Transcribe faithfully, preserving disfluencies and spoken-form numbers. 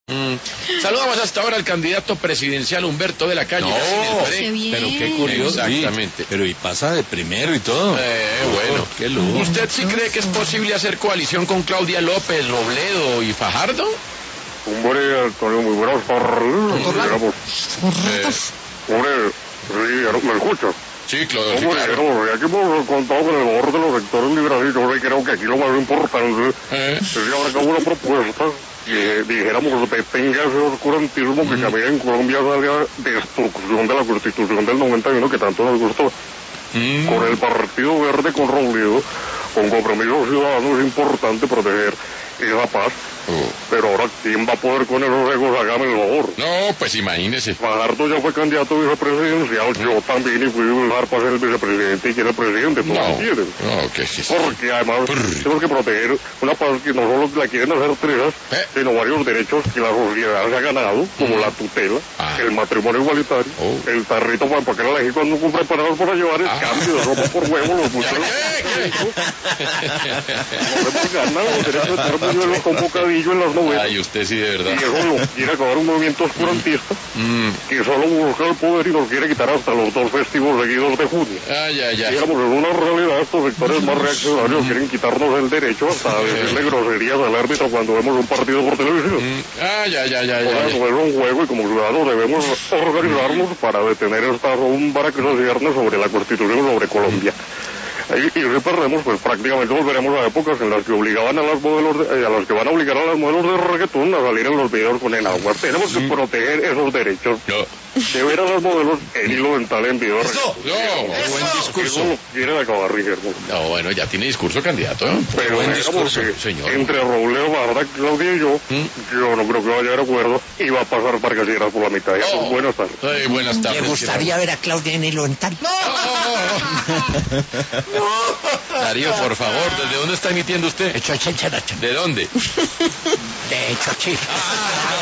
Mm. Saludamos hasta ahora al candidato presidencial Humberto de la Calle. No, qué bien. Pero qué curioso. Exactamente. Sí, pero y pasa de primero y todo. Eh, bueno. Oh, qué lujo. ¿Usted sí cree que es posible hacer coalición con Claudia López, Robledo y Fajardo? Hombre, Antonio, muy buenas tardes. Digamos, Eh, hombre, sí, ¿me escucha? sí, Claudio, sí, Hombre, claro. no, aquí hemos contado con el favor de los sectores liberales. Yo creo que aquí lo más importante Eh. es llevar a cabo una propuesta que dijéramos detenga ese oscurantismo que camina en Colombia hacia la destrucción de la Constitución del noventa y uno que tanto nos gustó. Mm. Con el Partido Verde, con Robledo, con Compromiso Ciudadano es importante proteger esa paz. Oh. Pero ahora, ¿quién va a poder con esos egos? Hágame el favor. No, pues imagínese. Fajardo ya fue candidato a vicepresidencial, yo también, y fui a lugar para ser el vicepresidente y quiere el presidente, todos No, quieren. no, que sí. Porque además Brr. tenemos que proteger una paz que no solo la quieren hacer trizas, ¿Eh? sino varios derechos que la sociedad se ha ganado, como Mm. la tutela, Ah. el matrimonio igualitario, Oh. el tarrito para empacar a la gente cuando cumple parados para llevar el Ah. cambio de ropa por huevo, los Ya, buñuelos. ¿qué? No hemos ganado los derechos de tener buñuelos con bocadillo en las novelas. Ay, usted sí, de Y verdad. eso lo quiere acabar un movimiento oscurantista Mm. que solo busca el poder y nos quiere quitar hasta los dos festivos seguidos de junio. Ay, ay, ay. Digamos, en una realidad estos sectores más reaccionarios quieren quitarnos el derecho hasta a decirle groserías al árbitro cuando vemos un partido por televisión. Mm. Ay, ay, ay, ay, O sea, ay. no es un juego y como ciudadanos debemos organizarnos para detener esta rumba que nos cierne sobre la Constitución, sobre Colombia. Y, y si perdemos, pues prácticamente volveremos a épocas en las que obligaban a las modelos, de, eh, a las que van a obligar a las modelos de reggaetón a salir en los videos con el agua. Tenemos que proteger esos derechos. No. De ver a las modelos en hilo dental en video. Eso, no, buen discurso. Eso lo quieren acabar, Guillermo. No, bueno, ya tiene discurso, candidato. ¿eh? Pero Buen digamos discurso, que señor. entre Robledo, Barra, Claudia y yo, ¿Mm? yo no creo que vaya a haber acuerdo y va a pasar para que por la mitad. Ya, Oh. pues, buenas tardes. Ay, buenas tardes. ¿Le gustaría ver a Claudia en hilo dental? No, no, no. Darío, por favor, ¿desde dónde está emitiendo usted? Hecho, hecho, hecho, hecho. ¿De dónde? De hecho, chico.